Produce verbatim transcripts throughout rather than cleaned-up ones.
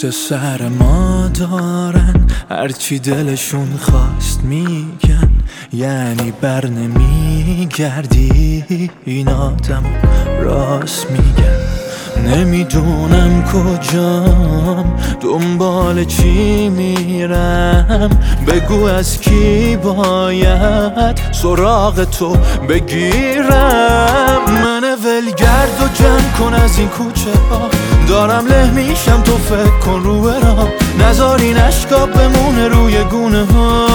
پشت سر ما دارن هرچی دلشون خواست میگن، یعنی بر نمیگردی، این آدم راست میگن. نمیدونم کجام، دنبال چی میرم، بگو از کی باید سراغ تو بگیرم. من ولگرد و جمع کن از این کوچه ها، دارم له میشم تو فکر کن رو برام، نذار این اشکا بمونه روی گونه ها،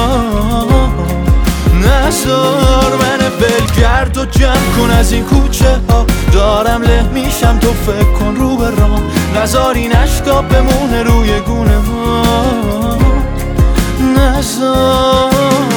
نذار. من ولگرد و جمع کن از این کوچه ها، دارم له میشم تو فکر کن رو برام، نذار این اشکا بمونه روی گونه ها، نذار.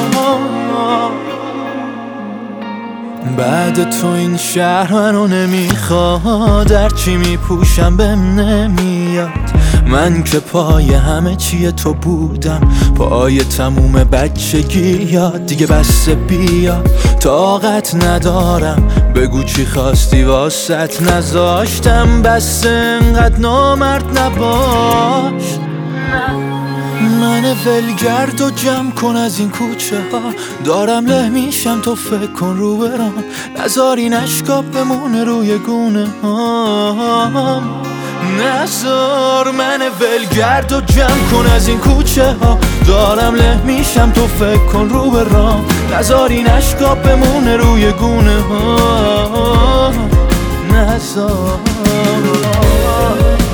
بعد تو این شهر منو نمیخواد، هرچی میپوشم بهم نمیاد. من که پای همه چیه تو بودم، پای تموم بچگی یاد. دیگه بسه بیا، طاقت ندارم، بگو چی خواستی واسط نذاشتم. بس انقدر نامرد نباش. من ولگرد و جمع کن از این کوچه ها، دارم له میشم تو فکر کن رو برام، نذار این اشکا بمونه روی گونه هام، نذار. من ولگرد و جمع کن از این کوچه ها، دارم له میشم تو فکر کن رو برام، نذار این اشکا بمونه روی گونه ها، نذار.